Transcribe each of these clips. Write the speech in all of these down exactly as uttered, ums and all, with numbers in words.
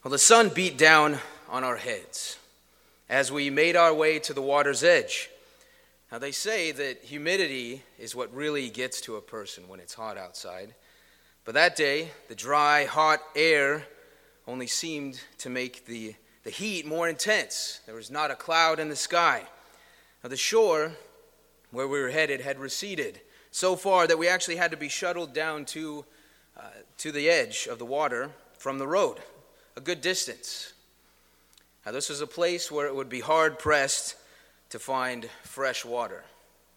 Well, the sun beat down on our heads as we made our way to the water's edge. Now, they say that humidity is what really gets to a person when it's hot outside. But that day, the dry, hot air only seemed to make the, the heat more intense. There was not a cloud in the sky. Now, the shore where we were headed had receded so far that we actually had to be shuttled down to, uh, to the edge of the water from the road, a good distance. Now, this was a place where it would be hard-pressed to find fresh water.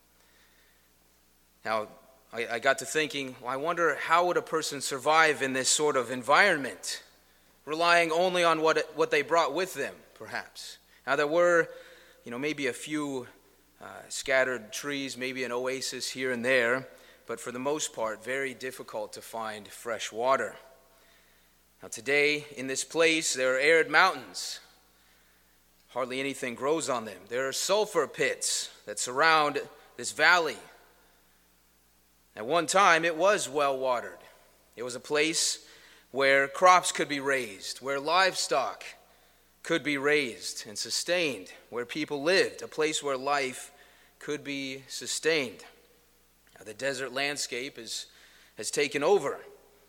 Now, I, I got to thinking, well, I wonder how would a person survive in this sort of environment, relying only on what it, what they brought with them, perhaps. Now, there were, you know, maybe a few uh, scattered trees, maybe an oasis here and there, but for the most part, very difficult to find fresh water. Now, today, in this place, there are arid mountains. Hardly anything grows on them. There are sulfur pits that surround this valley. At one time, it was well watered. It was a place where crops could be raised, where livestock could be raised and sustained, where people lived, a place where life could be sustained. Now, the desert landscape is, has taken over.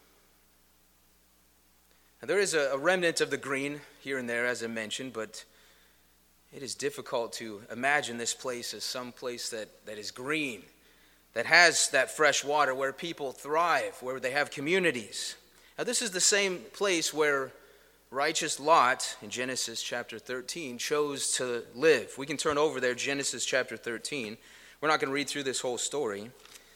Now, there is a, a remnant of the green here and there, as I mentioned, but it is difficult to imagine this place as some place that, that is green, that has that fresh water, where people thrive, where they have communities. Now, this is the same place where righteous Lot, in Genesis chapter thirteen, chose to live. We can turn over there, Genesis chapter thirteen. We're not going to read through this whole story,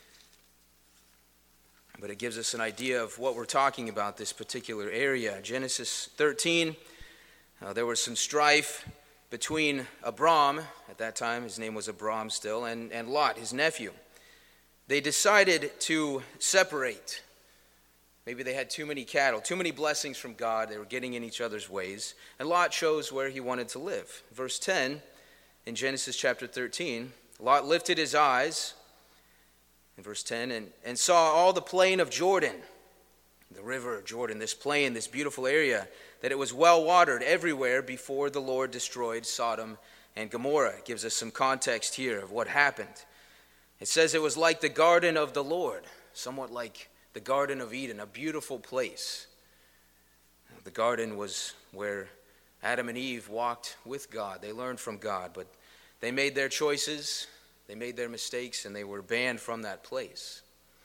but it gives us an idea of what we're talking about, this particular area. Genesis thirteen, uh, there was some strife between Abram, at that time his name was Abram still, and, and Lot, his nephew. They decided to separate. Maybe they had too many cattle, too many blessings from God. They were getting in each other's ways. And Lot chose where he wanted to live. Verse ten, in Genesis chapter thirteen, Lot lifted his eyes, in verse ten, and, and saw all the plain of Jordan, the river of Jordan, this plain, this beautiful area, that it was well watered everywhere before the Lord destroyed Sodom and Gomorrah. It gives us some context here of what happened. It says it was like the garden of the Lord, somewhat like the Garden of Eden, a beautiful place. The garden was where Adam and Eve walked with God. They learned from God, but they made their choices, they made their mistakes, and they were banned from that place.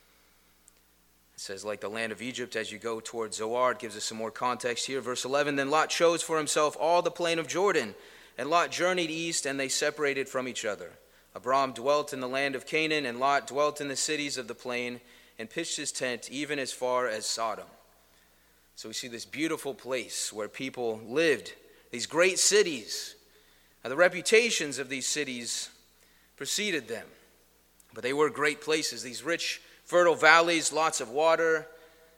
It says, like the land of Egypt, as you go towards Zoar. It gives us some more context here. Verse eleven, then Lot chose for himself all the plain of Jordan, and Lot journeyed east, and they separated from each other. Abram dwelt in the land of Canaan, and Lot dwelt in the cities of the plain, and pitched his tent even as far as Sodom. So we see this beautiful place where people lived, these great cities. Now, the reputations of these cities preceded them, but they were great places, these rich, fertile valleys, lots of water,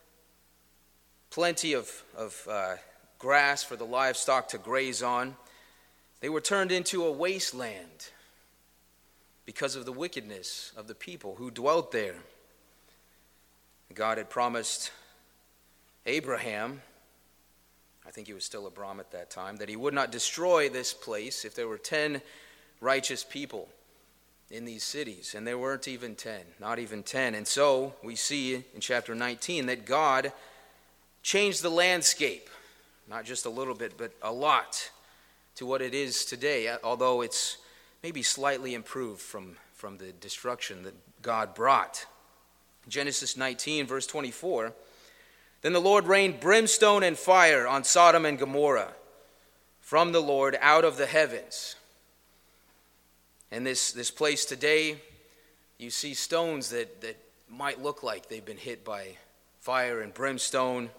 plenty of, of uh, grass for the livestock to graze on. They were turned into a wasteland because of the wickedness of the people who dwelt there. God had promised Abraham, I think he was still Abram at that time, that he would not destroy this place if there were ten righteous people in these cities. And there weren't even ten, not even ten. And so we see in chapter nineteen that God changed the landscape, not just a little bit, but a lot, to what it is today, although it's maybe slightly improved from, from the destruction that God brought. Genesis nineteen, verse twenty-four, then the Lord rained brimstone and fire on Sodom and Gomorrah from the Lord out of the heavens. And this, this place today, you see stones that, that might look like they've been hit by fire and brimstone.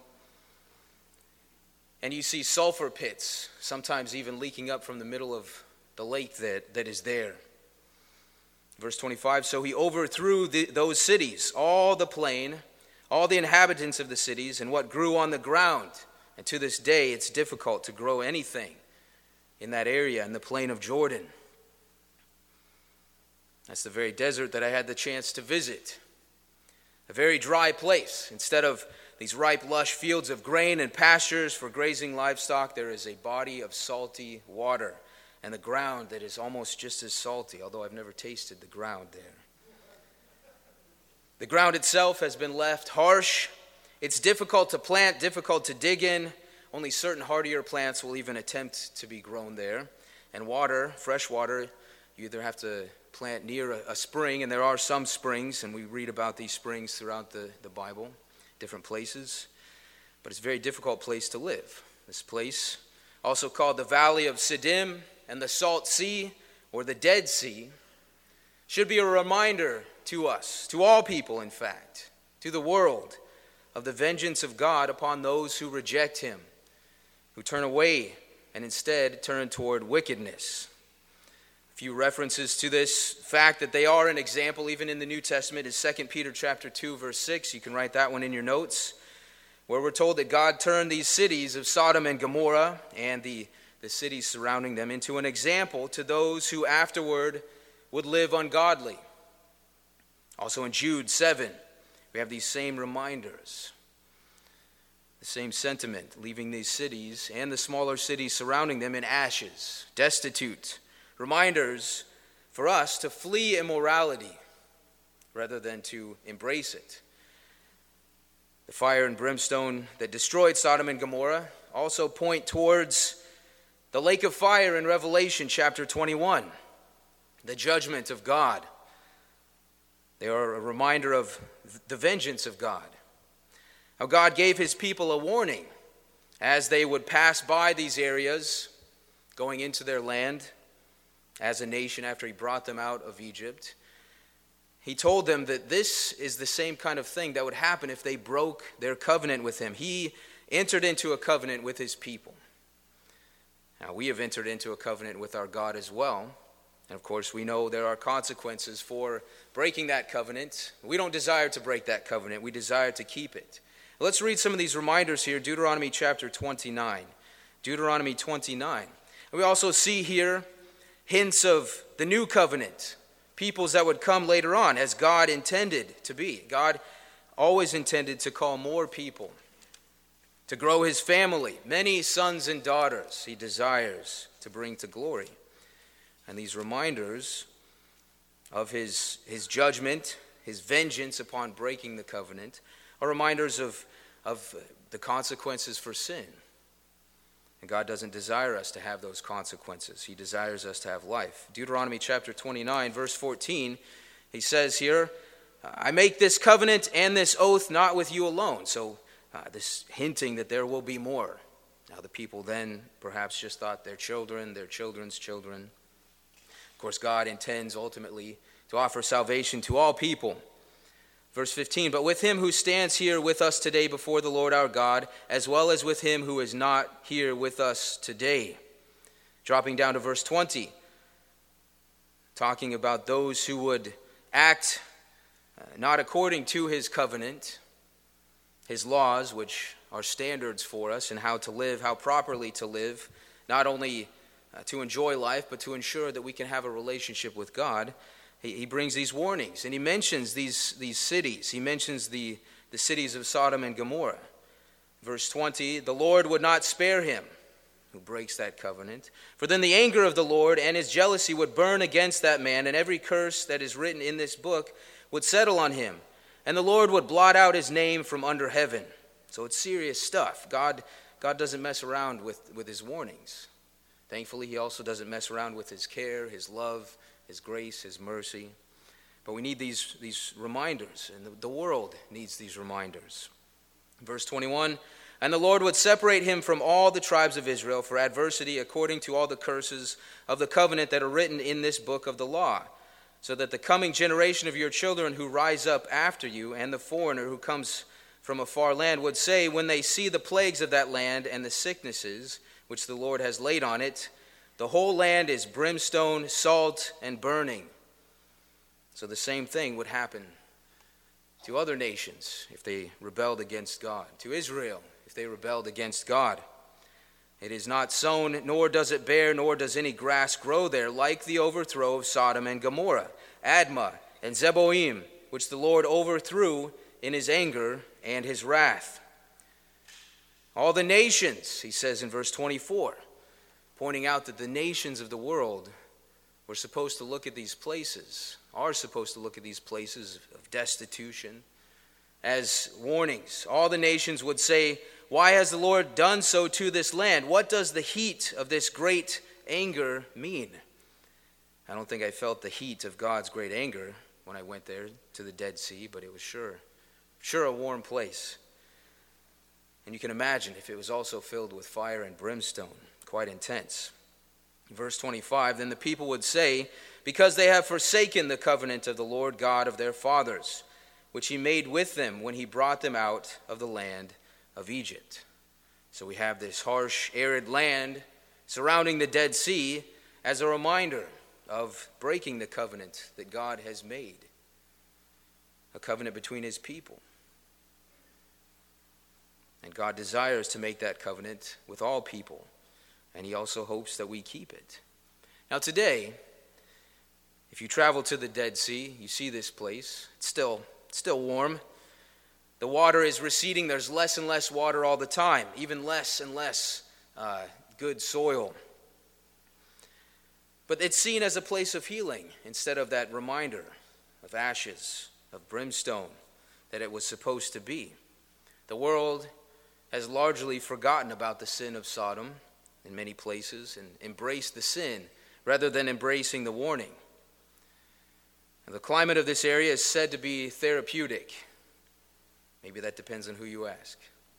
And you see sulfur pits, sometimes even leaking up from the middle of the lake that, that is there. Verse twenty-five, so he overthrew the, those cities, all the plain, all the inhabitants of the cities, and what grew on the ground. And to this day, it's difficult to grow anything in that area, in the plain of Jordan. That's the very desert that I had the chance to visit. A very dry place. Instead of these ripe, lush fields of grain and pastures for grazing livestock, there is a body of salty water, and the ground that is almost just as salty, although I've never tasted the ground there. The ground itself has been left harsh. It's difficult to plant, difficult to dig in. Only certain hardier plants will even attempt to be grown there. And water, fresh water, you either have to plant near a, a spring, and there are some springs, and we read about these springs throughout the, the Bible, different places. But it's a very difficult place to live. This place, also called the Valley of Siddim and the Salt Sea, or the Dead Sea, should be a reminder to us, to all people in fact, to the world, of the vengeance of God upon those who reject him, who turn away and instead turn toward wickedness. A few references to this fact that they are an example even in the New Testament is Second Peter chapter two, verse six. You can write that one in your notes, where we're told that God turned these cities of Sodom and Gomorrah and the, the cities surrounding them into an example to those who afterward would live ungodly. Also in Jude seven, we have these same reminders, the same sentiment, leaving these cities and the smaller cities surrounding them in ashes, destitute. Reminders for us to flee immorality rather than to embrace it. The fire and brimstone that destroyed Sodom and Gomorrah also point towards the lake of fire in Revelation chapter twenty-one, the judgment of God. They are a reminder of the vengeance of God. How God gave his people a warning as they would pass by these areas, going into their land as a nation after he brought them out of Egypt. He told them that this is the same kind of thing that would happen if they broke their covenant with him. He entered into a covenant with his people. Now, we have entered into a covenant with our God as well. And of course, we know there are consequences for breaking that covenant. We don't desire to break that covenant. We desire to keep it. Let's read some of these reminders here. Deuteronomy chapter twenty-nine. Deuteronomy twenty-nine. And we also see here hints of the new covenant, peoples that would come later on as God intended to be. God always intended to call more people, to grow his family, many sons and daughters he desires to bring to glory. And these reminders of his, his judgment, his vengeance upon breaking the covenant, are reminders of, of the consequences for sin. And God doesn't desire us to have those consequences. He desires us to have life. Deuteronomy chapter twenty-nine, verse fourteen, he says here, I make this covenant and this oath not with you alone. So uh, this hinting that there will be more. Now the people then perhaps just thought their children, their children's children. Of course, God intends ultimately to offer salvation to all people. Verse fifteen, but with him who stands here with us today before the Lord our God, as well as with him who is not here with us today. Dropping down to verse twenty, talking about those who would act uh, not according to his covenant, his laws, which are standards for us and how to live, how properly to live, not only uh, to enjoy life, but to ensure that we can have a relationship with God. He, he brings these warnings, and he mentions these, these cities. He mentions the, the cities of Sodom and Gomorrah. Verse twenty, the Lord would not spare him who breaks that covenant, for then the anger of the Lord and his jealousy would burn against that man, and every curse that is written in this book would settle on him, and the Lord would blot out his name from under heaven. So it's serious stuff. God, God doesn't mess around with, with his warnings. Thankfully, he also doesn't mess around with his care, his love, his grace, his mercy. But we need these, these reminders, and the, the world needs these reminders. Verse twenty-one, and the Lord would separate him from all the tribes of Israel for adversity according to all the curses of the covenant that are written in this book of the law, so that the coming generation of your children who rise up after you and the foreigner who comes from a far land would say, when they see the plagues of that land and the sicknesses which the Lord has laid on it, the whole land is brimstone, salt, and burning. So the same thing would happen to other nations if they rebelled against God, to Israel if they rebelled against God. It is not sown, nor does it bear, nor does any grass grow there, like the overthrow of Sodom and Gomorrah, Admah, and Zeboim, which the Lord overthrew in his anger and his wrath. All the nations, he says in verse twenty-four, pointing out that the nations of the world were supposed to look at these places, are supposed to look at these places of destitution as warnings. All the nations would say, "Why has the Lord done so to this land? What does the heat of this great anger mean?" I don't think I felt the heat of God's great anger when I went there to the Dead Sea, but it was sure, sure a warm place. And you can imagine if it was also filled with fire and brimstone, quite intense. Verse twenty-five, then the people would say, because they have forsaken the covenant of the Lord God of their fathers, which he made with them when he brought them out of the land of Egypt. So we have this harsh, arid land surrounding the Dead Sea as a reminder of breaking the covenant that God has made, a covenant between his people. And God desires to make that covenant with all people, and he also hopes that we keep it. Now today, if you travel to the Dead Sea, you see this place. It's still, it's still warm. The water is receding. There's less and less water all the time, even less and less uh, good soil. But it's seen as a place of healing instead of that reminder of ashes, of brimstone that it was supposed to be. The world has largely forgotten about the sin of Sodom in many places and embraced the sin rather than embracing the warning. And the climate of this area is said to be therapeutic. Maybe that depends on who you ask.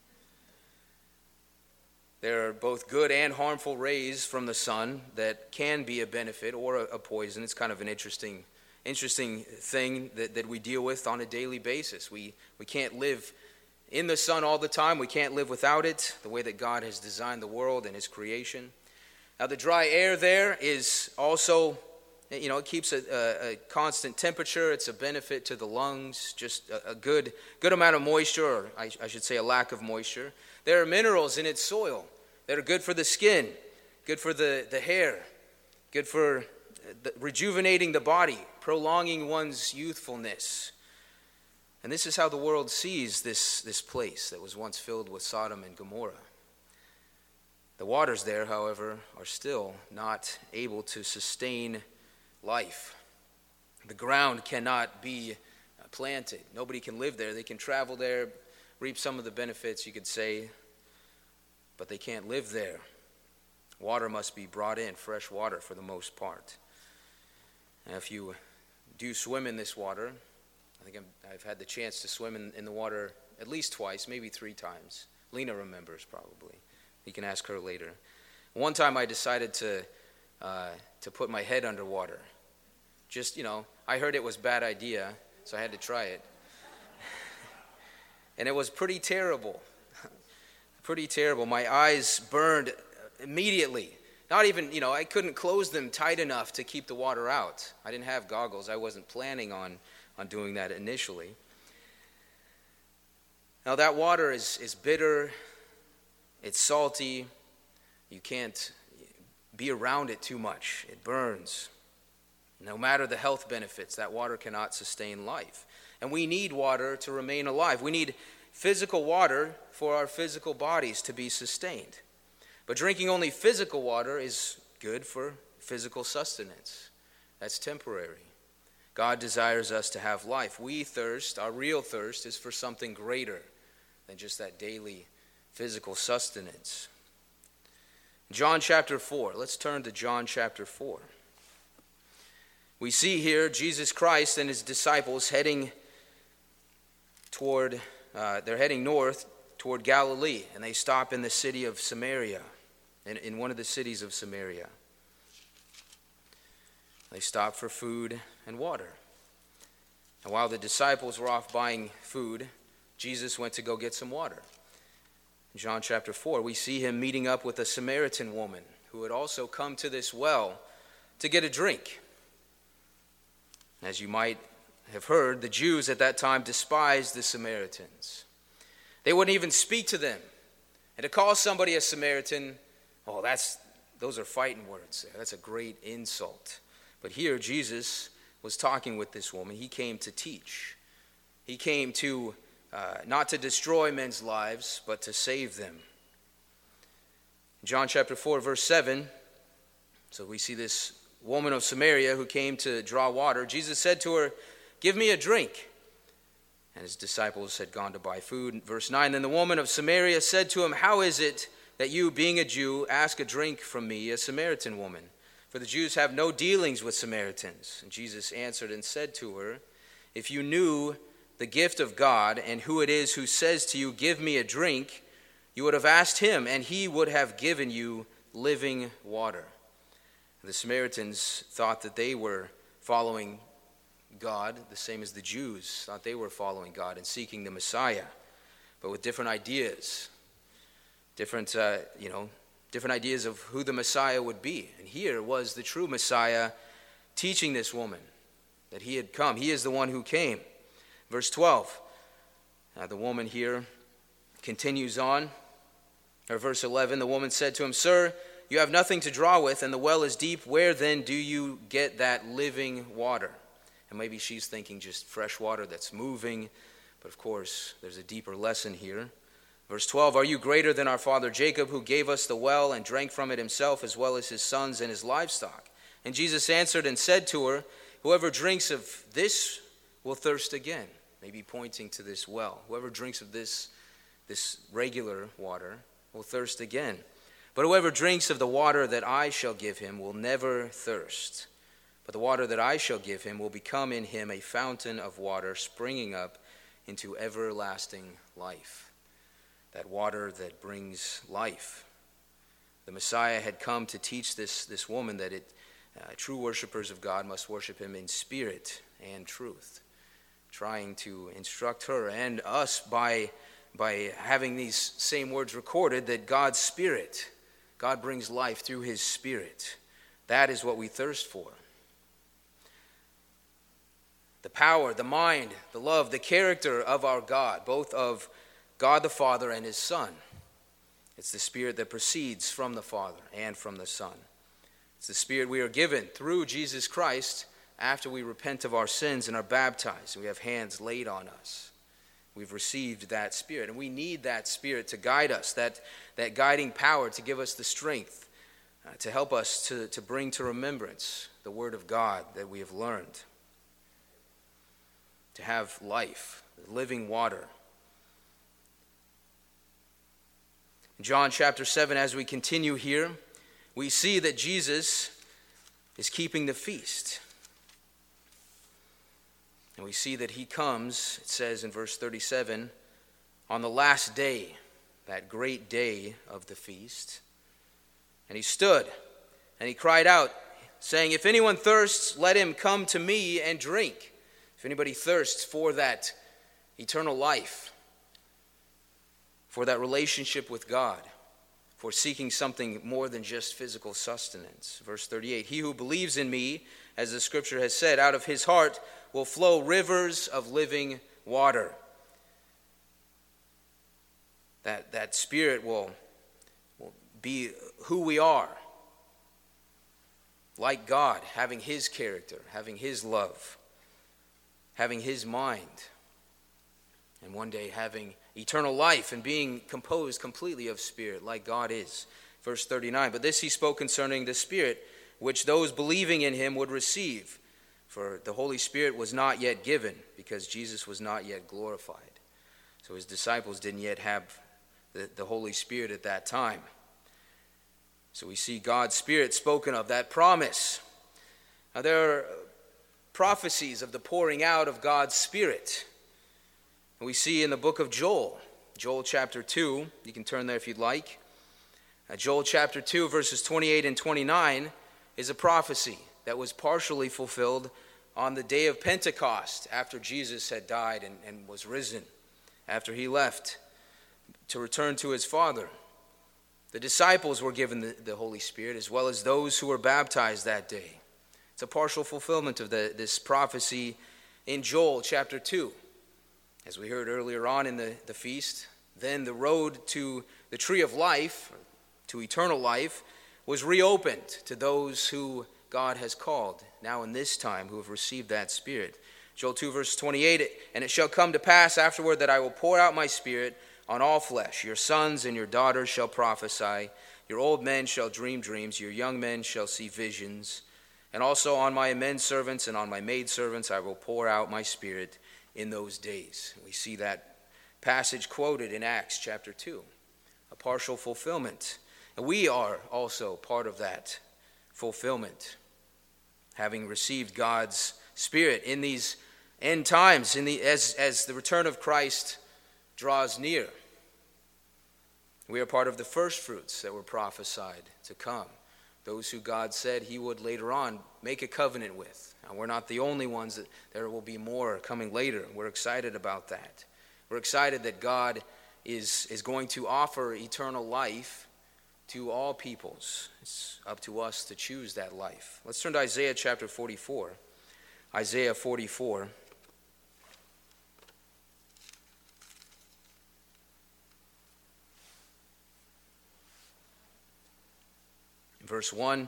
There are both good and harmful rays from the sun that can be a benefit or a, a poison. It's kind of an interesting, interesting thing that, that we deal with on a daily basis. We, we can't live in the sun all the time. We can't live without it, the way that God has designed the world and his creation. Now the dry air there is also, you know, it keeps a, a, a constant temperature. It's a benefit to the lungs, just a, a good good amount of moisture, or I, I should say a lack of moisture. There are minerals in its soil that are good for the skin, good for the, the hair, good for the, rejuvenating the body, prolonging one's youthfulness. And this is how the world sees this, this place that was once filled with Sodom and Gomorrah. The waters there, however, are still not able to sustain life. The ground cannot be planted. Nobody can live there. They can travel there, reap some of the benefits, you could say, but they can't live there. Water must be brought in, fresh water for the most part. And if you do swim in this water, I think I'm, I've had the chance to swim in, in the water at least twice, maybe three times. Lena remembers probably. You can ask her later. One time I decided to uh, to put my head underwater. Just, you know, I heard it was a bad idea, so I had to try it. And it was pretty terrible. Pretty terrible. My eyes burned immediately. Not even, you know, I couldn't close them tight enough to keep the water out. I didn't have goggles. I wasn't planning on on doing that initially. Now that water is, is bitter, it's salty, you can't be around it too much, it burns. No matter the health benefits, that water cannot sustain life. And we need water to remain alive. We need physical water for our physical bodies to be sustained. But drinking only physical water is good for physical sustenance. That's temporary. God desires us to have life. We thirst, our real thirst, is for something greater than just that daily physical sustenance. John chapter four. Let's turn to John chapter four. We see here Jesus Christ and his disciples heading toward, uh, they're heading north toward Galilee, and they stop in the city of Samaria, in, in one of the cities of Samaria. They stopped for food and water. And while the disciples were off buying food, Jesus went to go get some water. In John chapter four, we see him meeting up with a Samaritan woman who had also come to this well to get a drink. As you might have heard, the Jews at that time despised the Samaritans. They wouldn't even speak to them. And to call somebody a Samaritan, oh, that's those are fighting words there. That's a great insult. But here Jesus was talking with this woman. He came to teach. He came to uh, not to destroy men's lives, but to save them. John chapter four, verse seven, so we see this woman of Samaria who came to draw water. Jesus said to her, "Give me a drink." And his disciples had gone to buy food. Verse nine, then the woman of Samaria said to him, "How is it that you, being a Jew, ask a drink from me, a Samaritan woman? For the Jews have no dealings with Samaritans." And Jesus answered and said to her, "If you knew the gift of God and who it is who says to you, 'Give me a drink,' you would have asked him, and he would have given you living water." The Samaritans thought that they were following God, the same as the Jews thought they were following God and seeking the Messiah, but with different ideas, different, uh, you know, different ideas of who the Messiah would be. And here was the true Messiah teaching this woman that he had come. He is the one who came. Verse twelve, uh, the woman here continues on, or verse eleven, the woman said to him, "Sir, you have nothing to draw with, and the well is deep. Where then do you get that living water?" And maybe she's thinking just fresh water that's moving, but of course there's a deeper lesson here. Verse twelve, "Are you greater than our father Jacob, who gave us the well and drank from it himself, as well as his sons and his livestock?" And Jesus answered and said to her, "Whoever drinks of this will thirst again." Maybe pointing to this well. Whoever drinks of this, this regular water will thirst again. "But whoever drinks of the water that I shall give him will never thirst. But the water that I shall give him will become in him a fountain of water springing up into everlasting life." That water that brings life. The Messiah had come to teach this, this woman that it, uh, true worshipers of God must worship him in spirit and truth. Trying to instruct her and us by, by having these same words recorded, that God's Spirit, God brings life through his Spirit. That is what we thirst for. The power, the mind, the love, the character of our God, both of God the Father and his Son. It's the Spirit that proceeds from the Father and from the Son. It's the Spirit we are given through Jesus Christ after we repent of our sins and are baptized. We have hands laid on us. We've received that Spirit, and we need that Spirit to guide us, that, that guiding power to give us the strength, uh, to help us to, to bring to remembrance the Word of God that we have learned. To have life, living water. In John chapter seven, as we continue here, we see that Jesus is keeping the feast. And we see that he comes, it says in verse thirty-seven, on the last day, that great day of the feast. And he stood and he cried out, saying, "If anyone thirsts, let him come to me and drink." If anybody thirsts for that eternal life, for that relationship with God, for seeking something more than just physical sustenance. Verse thirty-eight, "He who believes in me, as the scripture has said, out of his heart will flow rivers of living water." That, that Spirit will, will be who we are. Like God, having his character, having his love, having his mind, and one day having eternal life and being composed completely of Spirit, like God is. Verse thirty-nine, "But this he spoke concerning the Spirit, which those believing in him would receive. For the Holy Spirit was not yet given, because Jesus was not yet glorified." So his disciples didn't yet have the, the Holy Spirit at that time. So we see God's Spirit spoken of, that promise. Now there are prophecies of the pouring out of God's Spirit. And we see in the book of Joel, Joel chapter two, you can turn there if you'd like. Uh, Joel chapter two, verses twenty-eight and twenty-nine is a prophecy that was partially fulfilled on the day of Pentecost, after Jesus had died and, and was risen, after he left to return to his Father. The disciples were given the, the Holy Spirit, as well as those who were baptized that day. It's a partial fulfillment of the, this prophecy in Joel chapter two. As we heard earlier on in the, the feast, then the road to the tree of life, to eternal life, was reopened to those who God has called, now in this time, who have received that Spirit. Joel two verse twenty-eight, "And it shall come to pass afterward that I will pour out my Spirit on all flesh. Your sons and your daughters shall prophesy. Your old men shall dream dreams, your young men shall see visions. And also on my men servants and on my maidservants I will pour out my Spirit in those days. We see that passage quoted in Acts chapter two, a partial fulfillment. And we are also part of that fulfillment, having received God's Spirit in these end times, in the as, as the return of Christ draws near. We are part of the first fruits that were prophesied to come, those who God said he would later on make a covenant with. Now, we're not the only ones. That there will be more coming later. We're excited about that. We're excited that God is, is going to offer eternal life to all peoples. It's up to us to choose that life. Let's turn to Isaiah chapter forty-four. Isaiah forty-four. Verse one,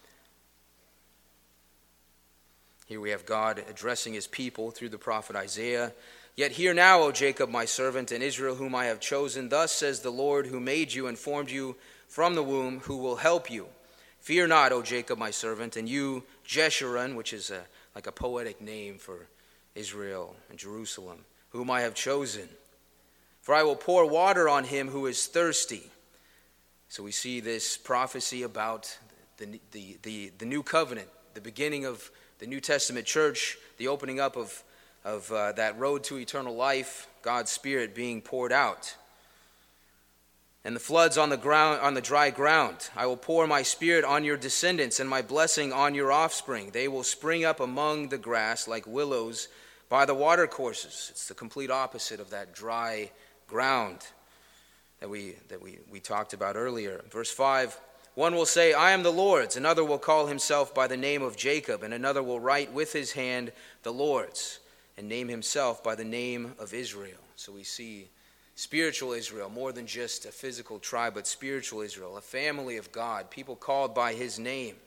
here we have God addressing his people through the prophet Isaiah. Yet hear now, O Jacob, my servant, and Israel, whom I have chosen. Thus says the Lord, who made you and formed you from the womb, who will help you. Fear not, O Jacob, my servant, and you, Jeshurun, which is a, like a poetic name for Israel and Jerusalem, whom I have chosen. For I will pour water on him who is thirsty. So we see this prophecy about the, the, the, the new covenant, the beginning of the New Testament church, the opening up of, of uh, that road to eternal life, God's Spirit being poured out. And the floods on the ground, on the dry ground. I will pour my Spirit on your descendants and my blessing on your offspring. They will spring up among the grass like willows by the watercourses. It's the complete opposite of that dry ground that we that we, we talked about earlier. Verse five, one will say, I am the Lord's. Another will call himself by the name of Jacob. And another will write with his hand the Lord's and name himself by the name of Israel. So we see spiritual Israel, more than just a physical tribe, but spiritual Israel, a family of God, people called by his name.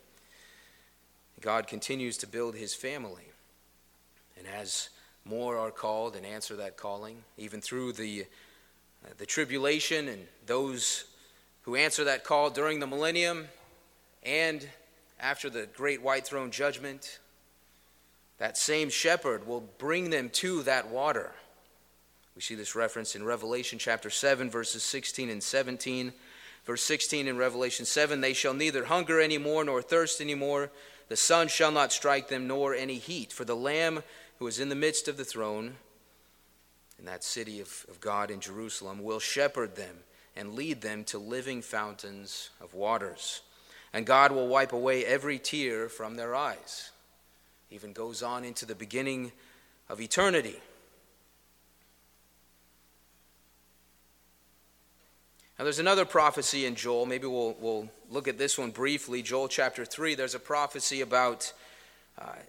God continues to build his family. And as more are called and answer that calling, even through the Uh, the tribulation and those who answer that call during the millennium and after the great white throne judgment, that same shepherd will bring them to that water. We see this reference in Revelation chapter seven, verses sixteen and seventeen. Verse sixteen in Revelation seven, they shall neither hunger any more nor thirst any more. The sun shall not strike them, nor any heat. For the Lamb who is in the midst of the throne, in that city of, of God in Jerusalem, will shepherd them and lead them to living fountains of waters. And God will wipe away every tear from their eyes. Even goes on into the beginning of eternity. Now there's another prophecy in Joel. Maybe we'll, we'll look at this one briefly. Joel chapter three, there's a prophecy about uh,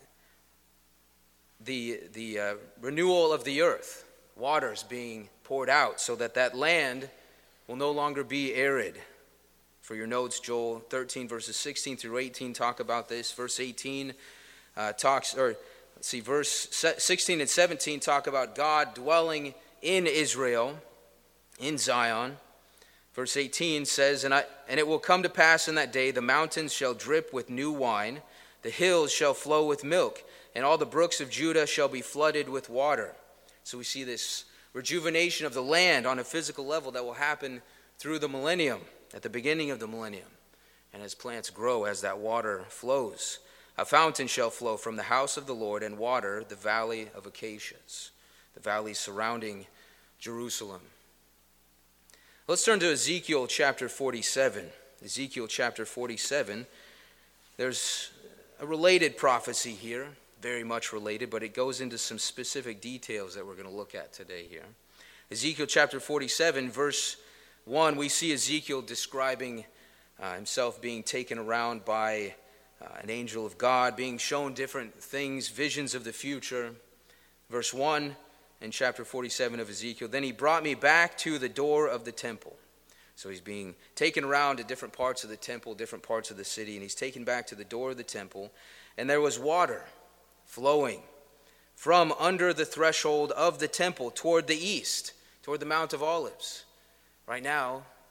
the, the uh, renewal of the earth. Waters being poured out so that that land will no longer be arid. For your notes, Joel thirteen verses sixteen through eighteen talk about this. Verse eighteen uh, talks, or let's see, verse sixteen and seventeen talk about God dwelling in Israel, in Zion. Verse eighteen says, and, I, and it will come to pass in that day, the mountains shall drip with new wine, the hills shall flow with milk, and all the brooks of Judah shall be flooded with water. So we see this rejuvenation of the land on a physical level that will happen through the millennium, at the beginning of the millennium. And as plants grow, as that water flows, a fountain shall flow from the house of the Lord and water the valley of acacias, the valley surrounding Jerusalem. Let's turn to Ezekiel chapter forty-seven. Ezekiel chapter forty-seven. There's a related prophecy here. Very much related, but it goes into some specific details that we're going to look at today here. Ezekiel chapter forty-seven, verse one, we see Ezekiel describing uh, himself being taken around by uh, an angel of God, being shown different things, visions of the future. Verse one in chapter forty-seven of Ezekiel, then he brought me back to the door of the temple. So he's being taken around to different parts of the temple, different parts of the city, and he's taken back to the door of the temple, and there was water flowing from under the threshold of the temple toward the east, toward the Mount of Olives. Right now,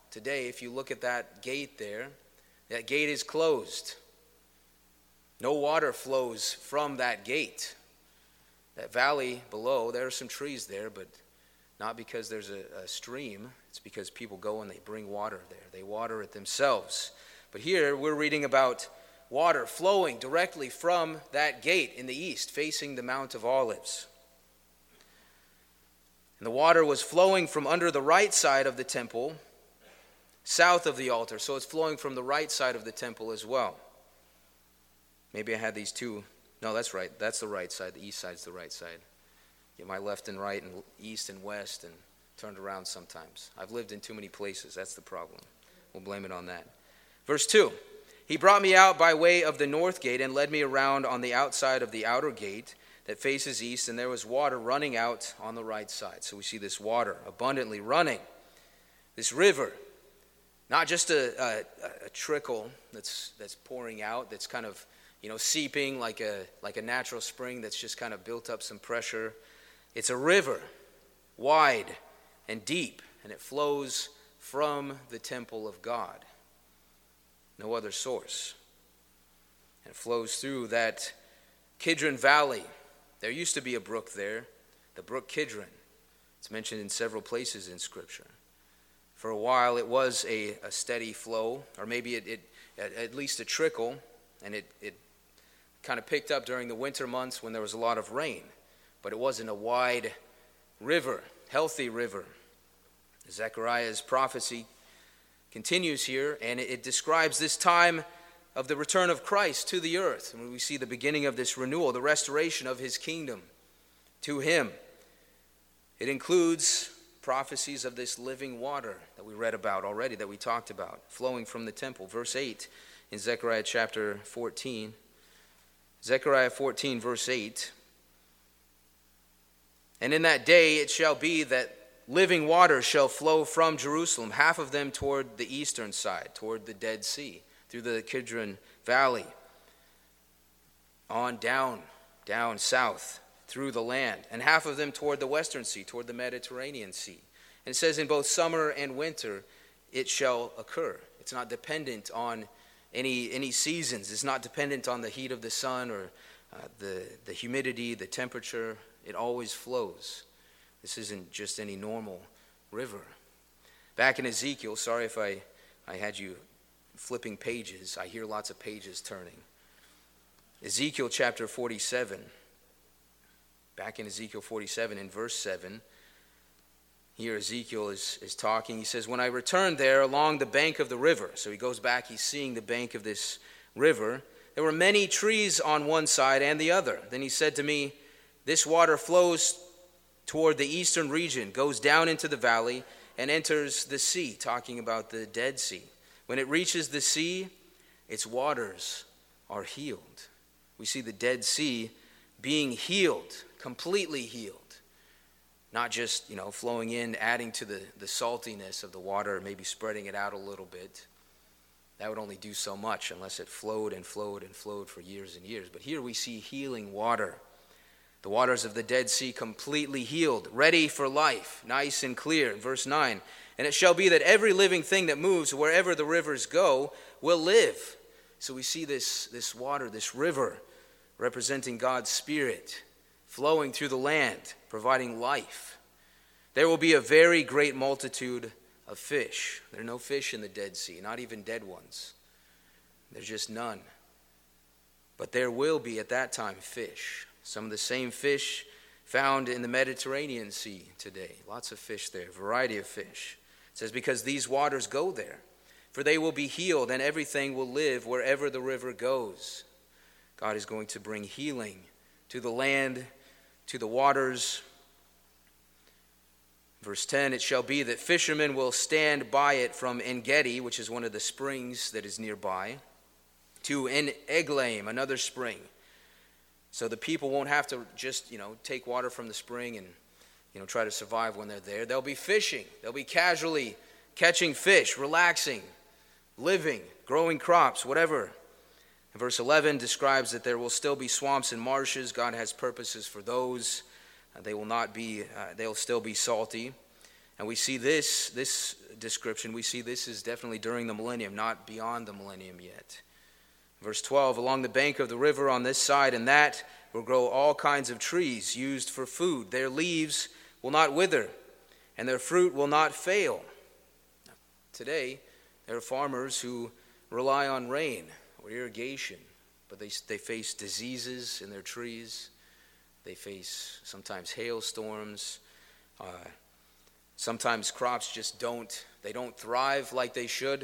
today, if you look at that gate there, that gate is closed. No water flows from that gate. That valley below, there are some trees there, but not because there's a, a stream. It's because people go and they bring water there. They water it themselves. But here we're reading about water flowing directly from that gate in the east, facing the Mount of Olives. And the water was flowing from under the right side of the temple, south of the altar. So it's flowing from the right side of the temple as well. Maybe I had these two. No, that's right. That's the right side. The east side's the right side. Get my left and right and east and west and turned around sometimes. I've lived in too many places. That's the problem. We'll blame it on that. Verse two. He brought me out by way of the north gate and led me around on the outside of the outer gate that faces east, and there was water running out on the right side. So we see this water abundantly running. This river, not just a, a, a trickle that's that's pouring out, that's kind of, you know, seeping like a like a natural spring that's just kind of built up some pressure. It's a river, wide and deep, and it flows from the temple of God. No other source. And it flows through that Kidron Valley. There used to be a brook there, the brook Kidron. It's mentioned in several places in Scripture. For a while it was a, a steady flow, or maybe it, it at, at least a trickle, and it, it kind of picked up during the winter months when there was a lot of rain. But it wasn't a wide river, healthy river. Zechariah's prophecy continues here, and it, it describes this time of the return of Christ to the earth. And we see the beginning of this renewal, the restoration of his kingdom to him. It includes prophecies of this living water that we read about already, that we talked about, flowing from the temple. Verse eight in Zechariah chapter fourteen. Zechariah fourteen, verse eight. And in that day it shall be that living water shall flow from Jerusalem, half of them toward the eastern side, toward the Dead Sea, through the Kidron Valley, on down, down south, through the land, and half of them toward the western sea, toward the Mediterranean Sea. And it says in both summer and winter it shall occur. It's not dependent on any any seasons. It's not dependent on the heat of the sun or uh, the, the humidity, the temperature. It always flows. This isn't just any normal river. Back in Ezekiel, sorry if I, I had you flipping pages. I hear lots of pages turning. Ezekiel chapter forty-seven. Back in Ezekiel forty-seven in verse seven. Here Ezekiel is, is talking. He says, when I returned there along the bank of the river. So he goes back, he's seeing the bank of this river. There were many trees on one side and the other. Then he said to me, this water flows toward the eastern region, goes down into the valley, and enters the sea, talking about the Dead Sea. When it reaches the sea, its waters are healed. We see the Dead Sea being healed, completely healed. Not just, you know, flowing in, adding to the, the saltiness of the water, maybe spreading it out a little bit. That would only do so much unless it flowed and flowed and flowed for years and years. But here we see healing water. The waters of the Dead Sea completely healed, ready for life, nice and clear. Verse nine, and it shall be that every living thing that moves wherever the rivers go will live. So we see this, this water, this river, representing God's Spirit, flowing through the land, providing life. There will be a very great multitude of fish. There are no fish in the Dead Sea, not even dead ones. There's just none. But there will be at that time fish. Some of the same fish found in the Mediterranean Sea today. Lots of fish there, variety of fish. It says, because these waters go there, for they will be healed, and everything will live wherever the river goes. God is going to bring healing to the land, to the waters. Verse ten, it shall be that fishermen will stand by it from En-Gedi, which is one of the springs that is nearby, to En-Eglaim, another spring. So the people won't have to just, you know, take water from the spring and, you know, try to survive when they're there. They'll be fishing. They'll be casually catching fish, relaxing, living, growing crops, whatever. And verse eleven describes that there will still be swamps and marshes. God has purposes for those. Uh, they will not be, uh, they'll still be salty. And we see this, this description, we see this is definitely during the millennium, not beyond the millennium yet. Verse twelve, along the bank of the river on this side and that will grow all kinds of trees used for food. Their leaves will not wither, and their fruit will not fail. Today, there are farmers who rely on rain or irrigation, but they, they face diseases in their trees. They face sometimes hailstorms. Uh, sometimes crops just don't, they don't thrive like they should.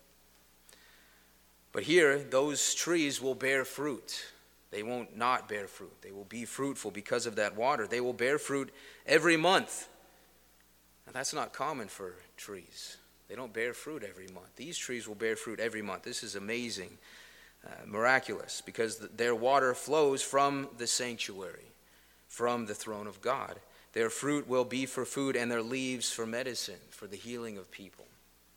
But here, those trees will bear fruit. They won't not bear fruit. They will be fruitful because of that water. They will bear fruit every month. Now, that's not common for trees. They don't bear fruit every month. These trees will bear fruit every month. This is amazing, uh, miraculous, because th- their water flows from the sanctuary, from the throne of God. Their fruit will be for food, and their leaves for medicine, for the healing of people.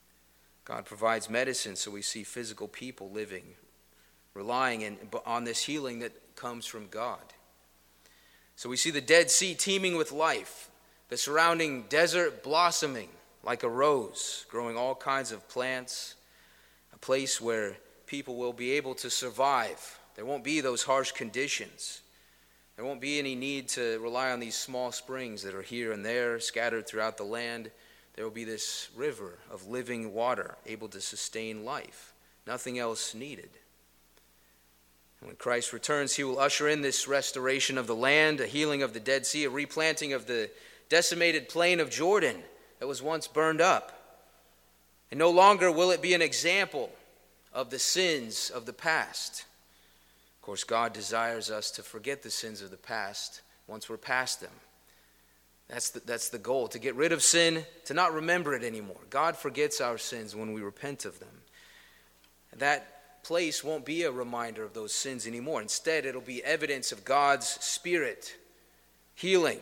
God provides medicine, so we see physical people living, relying in, on this healing that comes from God. So we see the Dead Sea teeming with life, the surrounding desert blossoming like a rose, growing all kinds of plants, a place where people will be able to survive. There won't be those harsh conditions. There won't be any need to rely on these small springs that are here and there, scattered throughout the land. There will be this river of living water able to sustain life. Nothing else needed. And when Christ returns, he will usher in this restoration of the land, a healing of the Dead Sea, a replanting of the decimated plain of Jordan that was once burned up. And no longer will it be an example of the sins of the past. Of course, God desires us to forget the sins of the past once we're past them. That's the, that's the goal, to get rid of sin, to not remember it anymore. God forgets our sins when we repent of them. And that place won't be a reminder of those sins anymore. Instead, it'll be evidence of God's Spirit healing.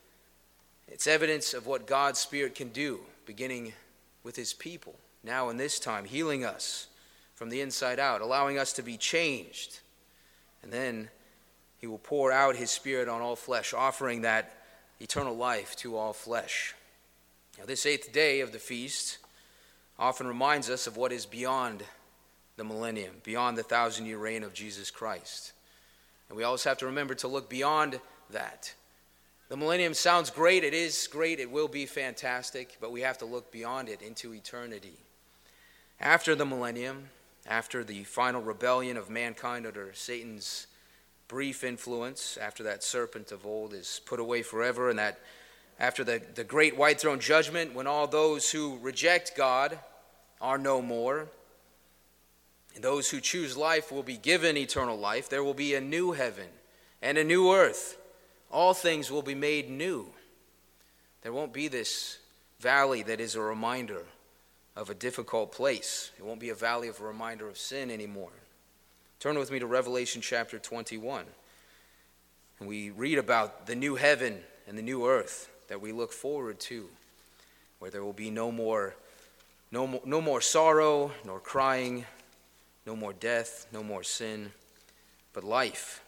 It's evidence of what God's Spirit can do, beginning with his people, now in this time, healing us from the inside out, allowing us to be changed. And then he will pour out his Spirit on all flesh, offering that eternal life to all flesh. Now, this eighth day of the feast often reminds us of what is beyond the millennium, beyond the thousand-year reign of Jesus Christ. And we always have to remember to look beyond that. The millennium sounds great. It is great. It will be fantastic. But we have to look beyond it into eternity. After the millennium, after the final rebellion of mankind under Satan's brief influence, after that serpent of old is put away forever, and that after the, the great white throne judgment, when all those who reject God are no more, and those who choose life will be given eternal life, there will be a new heaven and a new earth. All things will be made new. There won't be this valley that is a reminder of a difficult place. It won't be a valley of a reminder of sin anymore. Turn with me to Revelation chapter twenty-one. And we read about the new heaven and the new earth that we look forward to, where there will be no more, no more, no more sorrow, nor crying, no more death, no more sin, but life.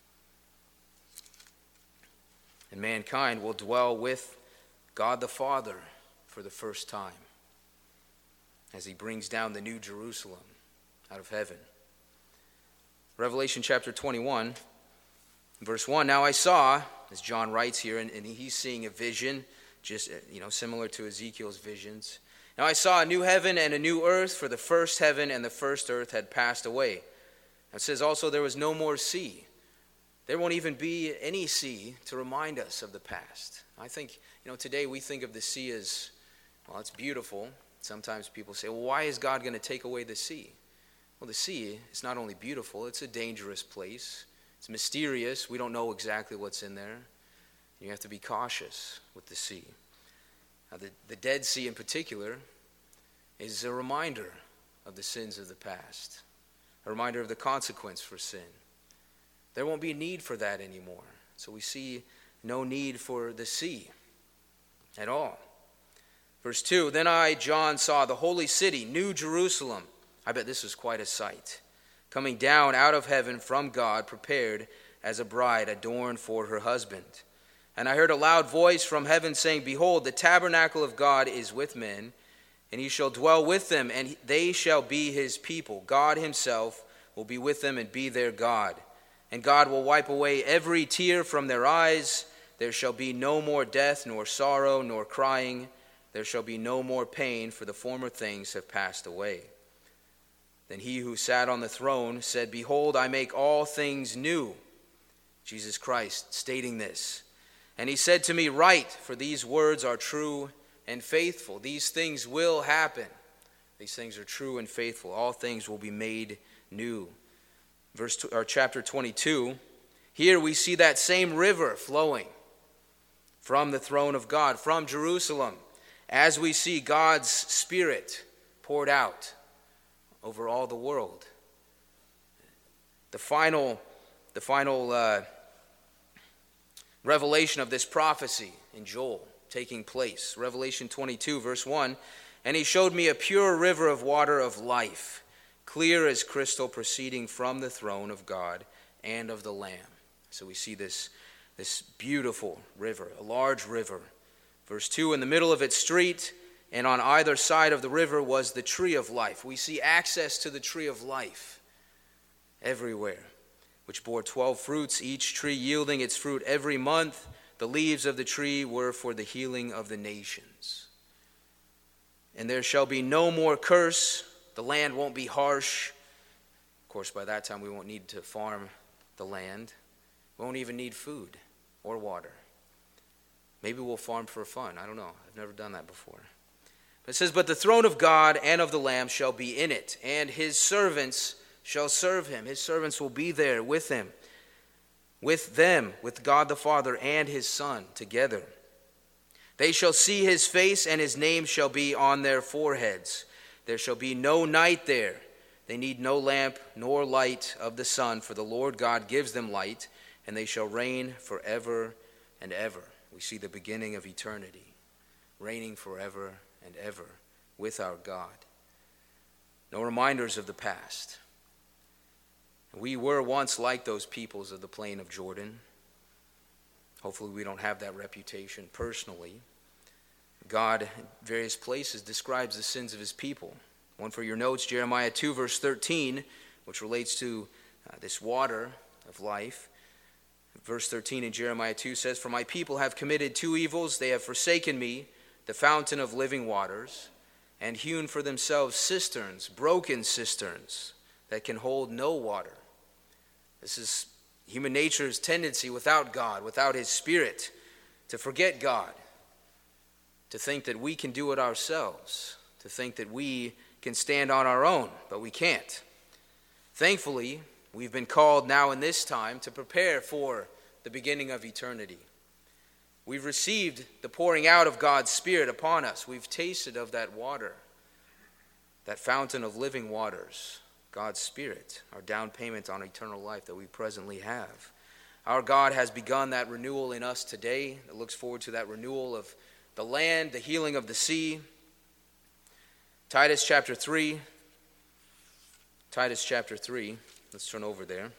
And mankind will dwell with God the Father for the first time as he brings down the new Jerusalem out of heaven. Revelation chapter twenty-one, verse one. Now I saw, as John writes here, and, and he's seeing a vision, just you know, similar to Ezekiel's visions. Now I saw a new heaven and a new earth, for the first heaven and the first earth had passed away. It says also there was no more sea. There won't even be any sea to remind us of the past. I think, you know, today we think of the sea as, well, it's beautiful. Sometimes people say, well, why is God going to take away the sea? Well, the sea is not only beautiful, it's a dangerous place. It's mysterious. We don't know exactly what's in there. You have to be cautious with the sea. Now, the, the Dead Sea in particular is a reminder of the sins of the past, a reminder of the consequence for sin. There won't be a need for that anymore. So we see no need for the sea at all. Verse two, then I, John, saw the holy city, New Jerusalem. I bet this was quite a sight. Coming down out of heaven from God, prepared as a bride adorned for her husband. And I heard a loud voice from heaven saying, Behold, the tabernacle of God is with men, and he shall dwell with them, and they shall be his people. God himself will be with them and be their God. And God will wipe away every tear from their eyes. There shall be no more death, nor sorrow, nor crying. There shall be no more pain, for the former things have passed away. Then he who sat on the throne said, Behold, I make all things new. Jesus Christ stating this. And he said to me, Write, for these words are true and faithful. These things will happen. These things are true and faithful. All things will be made new. Verse or chapter twenty-two. Here we see that same river flowing from the throne of God, from Jerusalem, as we see God's Spirit poured out over all the world. The final, the final uh, revelation of this prophecy in Joel taking place. Revelation twenty-two, verse one. And he showed me a pure river of water of life, clear as crystal, proceeding from the throne of God and of the Lamb. So we see this, this beautiful river, a large river. Verse two, in the middle of its street, and on either side of the river was the tree of life. We see access to the tree of life everywhere, which bore twelve fruits, each tree yielding its fruit every month. The leaves of the tree were for the healing of the nations. And there shall be no more curse. The land won't be harsh. Of course, by that time we won't need to farm the land. We won't even need food or water. Maybe we'll farm for fun. I don't know. I've never done that before. But it says, But the throne of God and of the Lamb shall be in it, and his servants shall serve him. His servants will be there with him, with them, with God the Father and his Son together. They shall see his face, and his name shall be on their foreheads. There shall be no night there. They need no lamp nor light of the sun, for the Lord God gives them light, and they shall reign forever and ever. We see the beginning of eternity, reigning forever and ever with our God. No reminders of the past. We were once like those peoples of the plain of Jordan. Hopefully we don't have that reputation personally. God, in various places, describes the sins of his people. One for your notes, Jeremiah two, verse thirteen, which relates to uh, this water of life. Verse thirteen in Jeremiah two says, For my people have committed two evils. They have forsaken me, the fountain of living waters, and hewn for themselves cisterns, broken cisterns, that can hold no water. This is human nature's tendency without God, without his Spirit, to forget God, to think that we can do it ourselves, to think that we can stand on our own, but we can't. Thankfully, we've been called now in this time to prepare for the beginning of eternity. We've received the pouring out of God's Spirit upon us. We've tasted of that water, that fountain of living waters, God's Spirit, our down payment on eternal life that we presently have. Our God has begun that renewal in us today. It looks forward to that renewal of the land, the healing of the sea. Titus chapter three. Titus chapter three. Let's turn over there.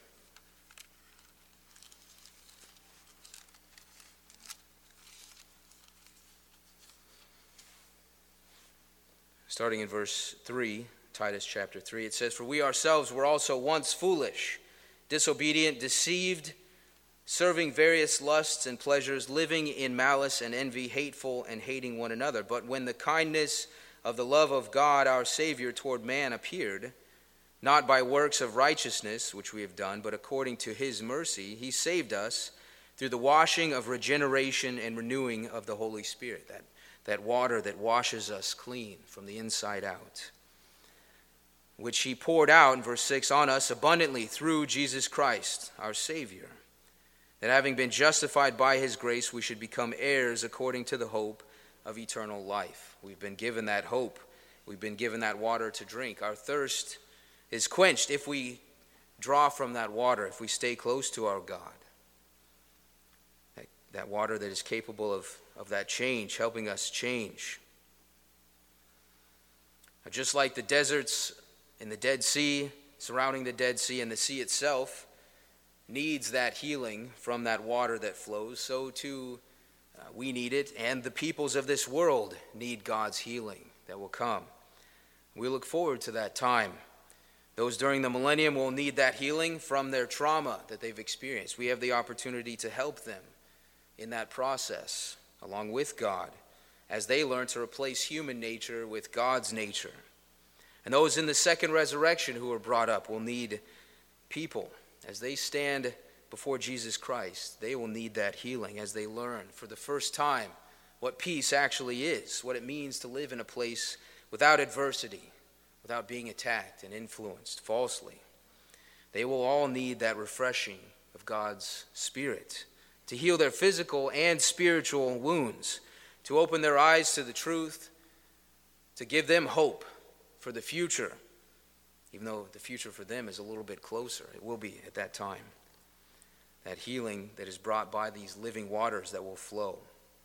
Starting in verse three, Titus chapter three, it says, For we ourselves were also once foolish, disobedient, deceived, serving various lusts and pleasures, living in malice and envy, hateful and hating one another. But when the kindness of the love of God our Savior toward man appeared, not by works of righteousness which we have done, but according to his mercy, he saved us through the washing of regeneration and renewing of the Holy Spirit, that, that water that washes us clean from the inside out, which he poured out, in verse six, on us abundantly through Jesus Christ, our Savior, that having been justified by his grace, we should become heirs according to the hope of eternal life. We've been given that hope. We've been given that water to drink. Our thirst is quenched if we draw from that water, if we stay close to our God. That, that water that is capable of, of that change, helping us change. Just like the deserts in the Dead Sea, surrounding the Dead Sea, and the sea itself needs that healing from that water that flows, so too Uh, we need it, and the peoples of this world need God's healing that will come. We look forward to that time. Those during the millennium will need that healing from their trauma that they've experienced. We have the opportunity to help them in that process, along with God, as they learn to replace human nature with God's nature. And those in the second resurrection who are brought up will need people. As they stand before Jesus Christ, they will need that healing as they learn for the first time what peace actually is, what it means to live in a place without adversity, without being attacked and influenced falsely. They will all need that refreshing of God's Spirit to heal their physical and spiritual wounds, to open their eyes to the truth, to give them hope for the future, even though the future for them is a little bit closer. It will be at that time. That healing that is brought by these living waters that will flow.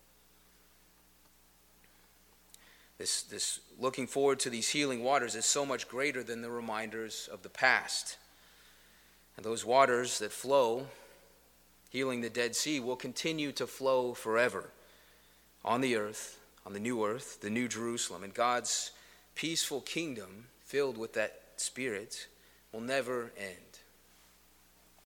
This, this looking forward to these healing waters is so much greater than the reminders of the past. And those waters that flow, healing the Dead Sea, will continue to flow forever on the earth, on the new earth, the new Jerusalem. And God's peaceful kingdom, filled with that Spirit, will never end.